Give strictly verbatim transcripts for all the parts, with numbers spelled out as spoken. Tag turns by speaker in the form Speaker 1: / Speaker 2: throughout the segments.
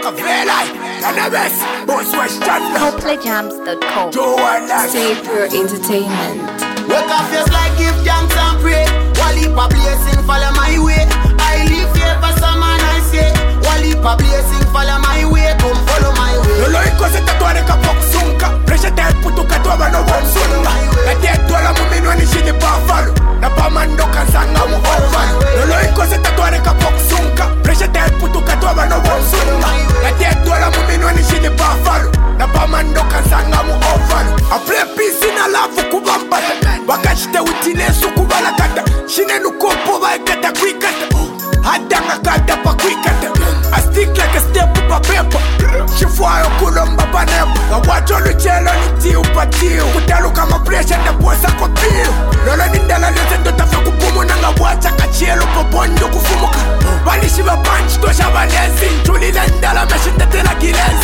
Speaker 1: Machiavelli, Cannabis, Boss West Chandler,
Speaker 2: Copley Jams dot com.
Speaker 3: Save Pure Entertainment.
Speaker 4: Wake up just like give thanks and pray. Wally pa blessing follow my way. I live here for some man I say. Wally pa blessing follow my way. Come follow my way.
Speaker 1: Lolo ikose tatuare ka poksunka. Presha te putu katwa no wonsunga. Na te tola mumino ni shini buffalo. Na pa mando kansanga mu over. Lolo ikose tatuare ka poksunka. Presha te putu katwa no wonsunga. Na te tola mumino ni shini buffalo. Na pa mando kansanga mu over. I play peace in a love kubamba. Wakashite utile sukubala kata. Shine nukopo ba kata kwikata. Hadanga kata pa kwikata. I stick like a step up a paper. Shifuayo kulomba panepo. Na wacho luchelo ni tiu pa tiu. Kutalu kama pressure na bosa kwa piu. Lolo nindala leze ndo tafe kupumu. Nanga wacha kachielo popondo kufumuka. Walishiba punch tosha valezi. Tulile ndala meshinda tena kilezi.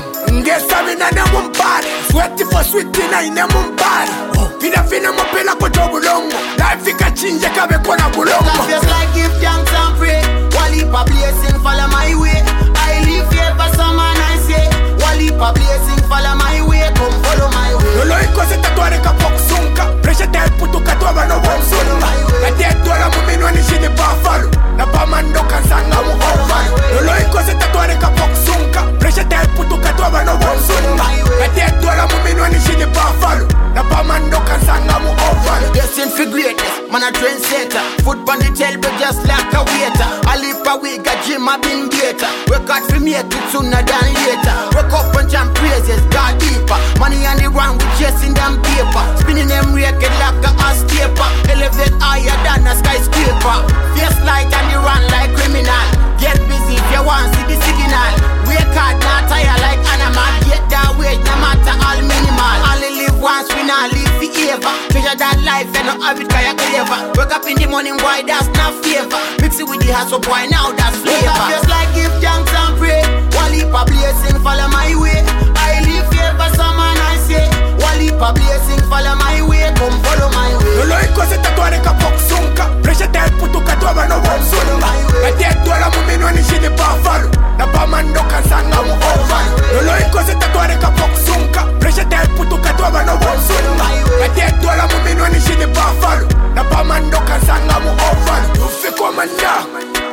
Speaker 1: Ngesa mina ne mumbari. Sweaty for sweet na ine mumbari. Fina fina mapela kwa jobu longo. Life ikachinje kabe kona bulongo.
Speaker 4: Just like give thanks and pray. Wally pa blessing follow my way. I live here for some man I say. Wally pa blessing follow my way. Come follow my way.
Speaker 1: Lolo ikose tatuare ka poksunka. Presha te putu katwa no wonsunga. Na te tola mumino ni shini buffalo. Na pa mando kansanga mu over. Lolo ikose tatuare ka poksunka. Presha te putu katwa no wonsunga. Na te tola mumino ni shini buffalo. Na pa mando kansanga mu over.
Speaker 4: Destined for greatness, man a trendsetter. Foot on the table just like a waiter. I live a week, a gym, a been greater. Work hard for me, it sooner than later. Wake up and chant praises, God deeper. Money on the run, we chasing them paper. Spinning them record like a ass taper. Elevate higher than a skyscraper. Face light and the run like criminal. Get busy if you want see the signal. Wake hard, not tire like animal. Get that wage, no matter all minimal. Only live once, we not live forever. Treasure that life and not have it cause you clever. Wake up in the morning, boy, that's not favor. Mix it with the hustle, boy, now that's flavor. Just like give thanks and pray. Wally pa blessing follow my way. I live here for some man I say. Wally pa blessing follow my way. Come follow my way.
Speaker 1: Lolo ikose tatuare ka poksunka. Presha te putu katwa no wonsunga. Na te tola mumino ni shini buffalo. Na pa mando kansanga mu over. Lolo ikose tatuare ka poksunka. Presha te putu katwa no wonsunga. Na te tola mumino ni shini buffalo. Na pa mando kansanga mu over. Ufiko manda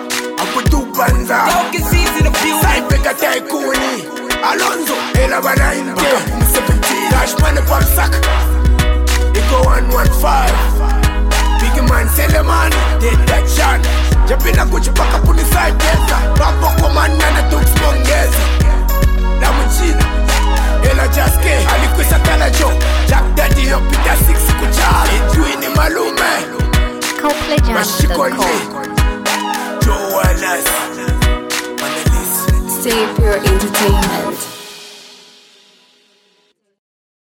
Speaker 1: Abudu banza Saipeka taikuni Alonzo Ela bana inte seventeen Dash money pop sack It go one one five Big man sell the money Take that shot Japina kuchi paka puni side pesa Pampo komanda na tukspongeza La mchina Ela jaske Alikwisa tala jo Jack daddy yo pita six kucha Ijui ni malume
Speaker 2: Copley Jams dot com.
Speaker 3: Save Pure Entertainment.